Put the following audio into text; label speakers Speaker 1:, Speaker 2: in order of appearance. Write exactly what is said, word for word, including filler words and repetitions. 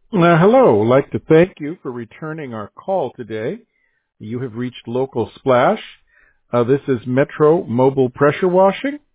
Speaker 1: Uh, hello. I'd like to thank you for returning our call today. You have reached Local Splash. Uh, this is Metro Mobile Pressure Washing.